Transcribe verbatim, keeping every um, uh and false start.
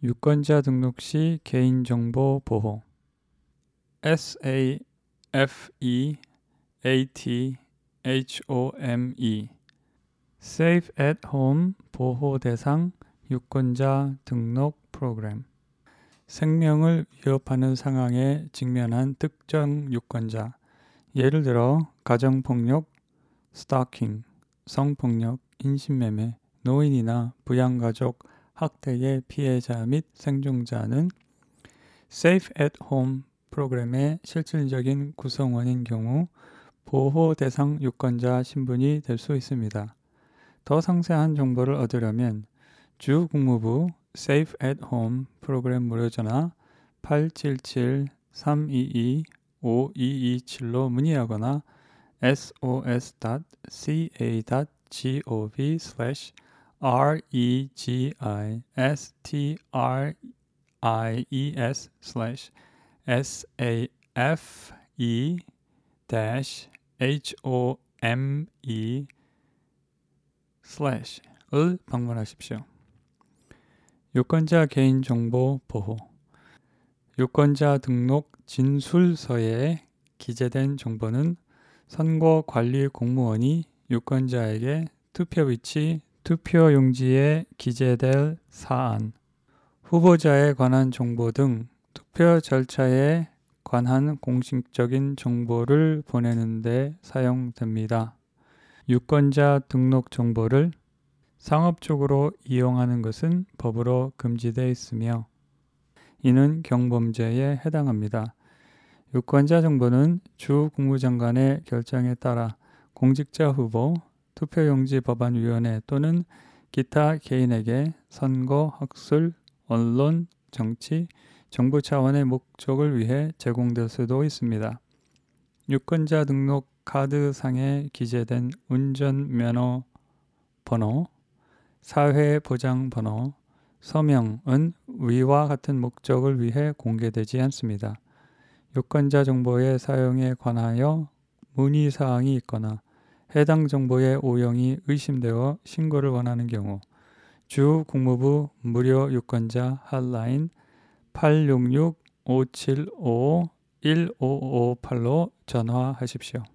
유권자 등록 시 개인정보 보호 세이프에이티에이치오메 Safe at Home 보호 대상 유권자 등록 프로그램. 생명을 위협하는 상황에 직면한 특정 유권자, 예를 들어 가정폭력, 스토킹, 성폭력, 인신매매, 노인이나 부양가족 학대의 피해자 및 생존자는 Safe at Home 프로그램의 실질적인 구성원인 경우 보호 대상 유권자 신분이 될 수 있습니다. 더 상세한 정보를 얻으려면 주 국무부 Safe at Home 프로그램 무료 전화 팔칠칠 삼이이 오이이칠로 문의하거나 에스오에스 닷 씨에이 닷 지오브이 슬래시 레gistres 슬래시 에스에이에프이 호메 슬래시를 방문하십시오. 유권자 개인정보 보호. 유권자 등록 진술서에 기재된 정보는 선거관리 공무원이 유권자에게 투표위치, 투표용지에 기재될 사안, 후보자에 관한 정보 등 투표 절차에 관한 공식적인 정보를 보내는 데 사용됩니다. 유권자 등록 정보를 상업적으로 이용하는 것은 법으로 금지되어 있으며 이는 경범죄에 해당합니다. 유권자 정보는 주 국무장관의 결정에 따라 공직자 후보, 투표용지 법안위원회 또는 기타 개인에게 선거, 학술, 언론, 정치, 정부 차원의 목적을 위해 제공될 수도 있습니다. 유권자 등록 카드상에 기재된 운전면허 번호, 사회보장번호, 서명은 위와 같은 목적을 위해 공개되지 않습니다. 유권자 정보의 사용에 관하여 문의사항이 있거나 해당 정보의 오용이 의심되어 신고를 원하는 경우 주 국무부 무료 유권자 핫라인 팔육육 오칠오 일오오팔로 전화하십시오.